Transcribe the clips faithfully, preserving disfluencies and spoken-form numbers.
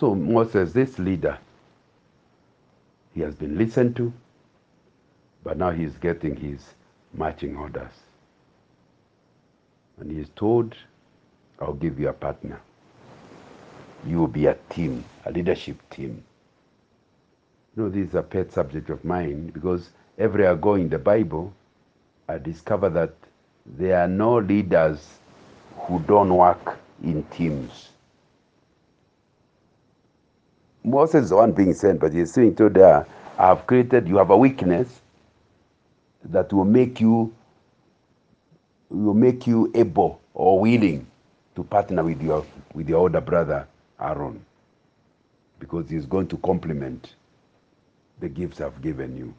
So Moses, this leader, he has been listened to, but now he's getting his marching orders. And he's told, I'll give you a partner. You will be a team, a leadership team. You know, this is a pet subject of mine because everywhere I go in the Bible, I discover that there are no leaders who don't work in teams. Moses is the one being sent, but he's saying told her, I have created, you have a weakness that will make you will make you able or willing to partner with your with your older brother Aaron, because he's going to complement the gifts I've given you.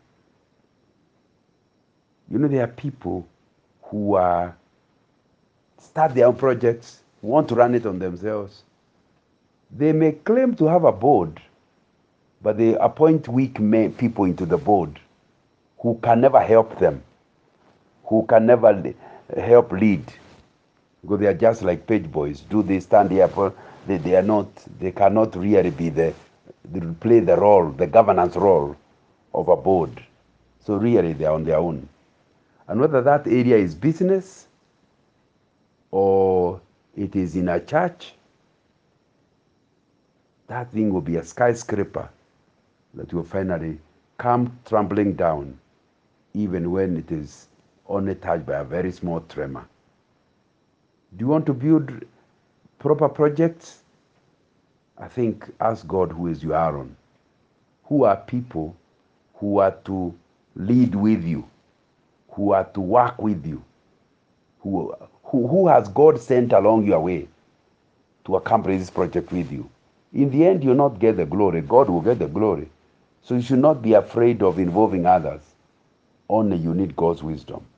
You know, there are people who are start their own projects, want to run it on themselves. They may claim to have a board, but they appoint weak men, people into the board who can never help them, who can never help lead, because they are just like page boys. Do they stand here for? They, they are not. They cannot really be the, they play the role, the governance role of a board. So really, they are on their own. And whether that area is business or it is in a church, that thing will be a skyscraper that will finally come tumbling down, even when it is only touched by a very small tremor. Do you want to build proper projects? I think ask God, who is your Aaron. Who are people who are to lead with you, who are to work with you, who, who, who has God sent along your way to accomplish this project with you? In the end, you'll not get the glory. God will get the glory. So you should not be afraid of involving others. Only you need God's wisdom.